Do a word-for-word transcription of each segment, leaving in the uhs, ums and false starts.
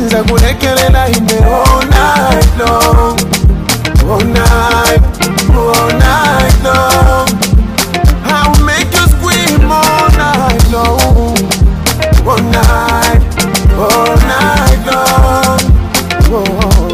Sinza kulekelela ine all night long, all night, all night long. I'll make you scream all night long, all night, all night long. Oh.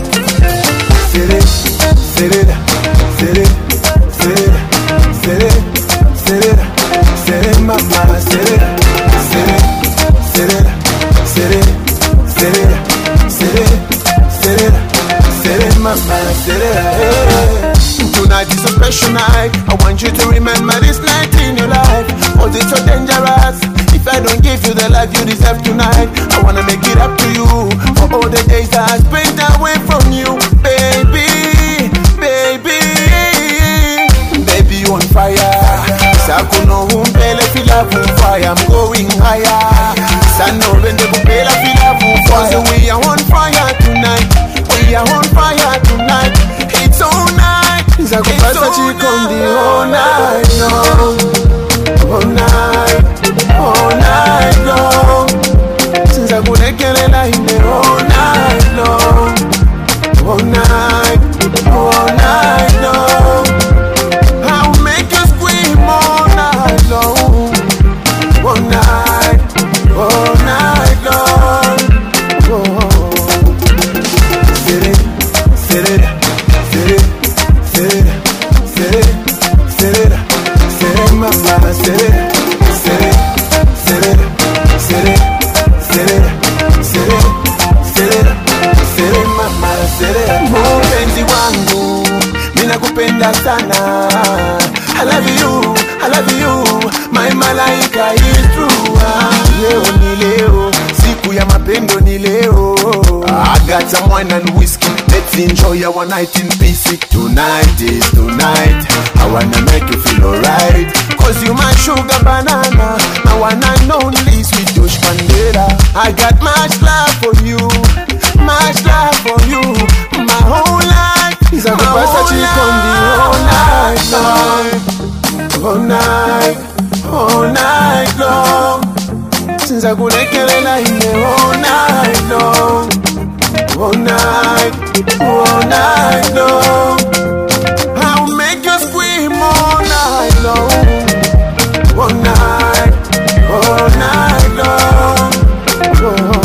Sit it, sit it, sit it, sit it, sit it, sit it, sit it, mama, sit it, sit it, sit it, sit it, sit it, sit it, sit it, sit it, mama, sit it. Tonight is a special night. I want you to remember this night in your life. Oh, it's so dangerous. If I don't give you the life you deserve tonight, I wanna make it up to you for all the days that I spent away from you, baby, baby, baby, you on fire. Sakuno umpele fila fire, I'm going higher. Sano vende kupela fila fire. We are on fire tonight. We are on fire tonight. It's all night. It's all night. All night long. All night. All night long. Sinza kulekelela ine all night long. All night. All night long. I'll make you scream all night long. All night. All night long. Oh. Sit it, sit it, sit it, sit it, sit it, sit it, sit it, mama, sit it, sit it, sit it, sit it, sit it, sit it, sit it, sit it, mama, sit it. Mpenzi wangu, mina kupenda sana. I love you, I love you, my malaika is true. Leo ni leo, siku ya mapendo ni leo. I got some wine and whiskey, let's enjoy our night in peace. Tonight is tonight, I wanna make you feel alright. Cause you my sugar banana, my one and only sweet Josh Mandela. I got much love for you, much love for you. My whole life, my whole life. All night long, all night, all night long. Sinza kulekelela ine all night long, all night, all night long. I'll make you scream all night long, all night, all night long. Oh.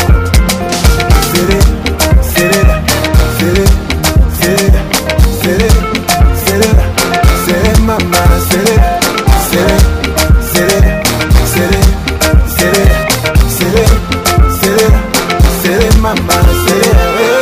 Sit it, sit it, sit it, sit it, sit it, sit it, sit it, mama, sit it, sit it, sit it, sit it, sit it, sit it, sit it, sit it, mama, sit it.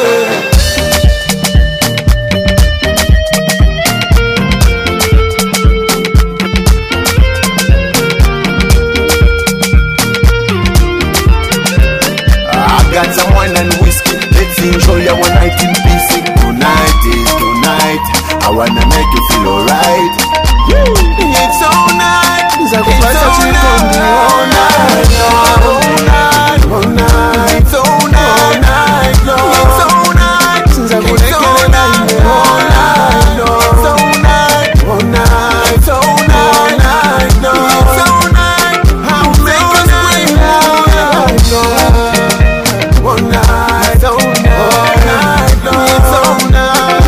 Got some wine and whiskey, let's enjoy our night in peace. Tonight is tonight, I wanna make you feel alright. It's all night, it's all night, all night long, all night, it's all night long, it's all night, it's all night, all night long, it's all night, all night, it's all night long, it's all night, I'll make you scream all night long. All night, all night, all night, it's all night.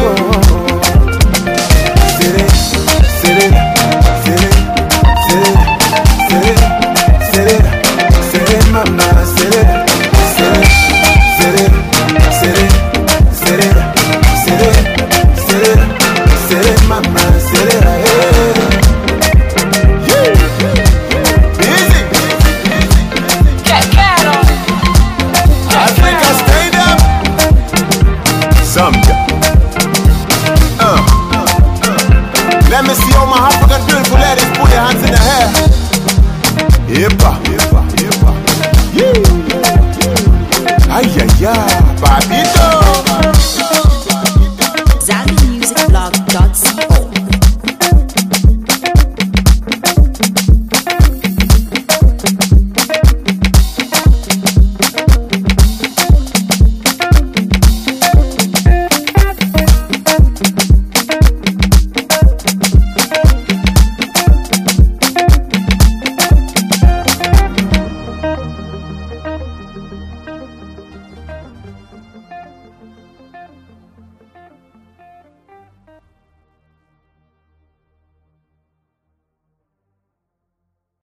Sit it, sit it, sit it, sit it, sit it, sit it, sit it, mama, sit it, sit it, sit it, sit it, sit it, sit it, sit it, sit it, mama, sit it. Easy. Africa, stand up. Some. Uh. Let me see all my African beautiful ladies put their hands in the air. Yepa, yepa, yepa. Yeah. Ay, ay, ay, papito.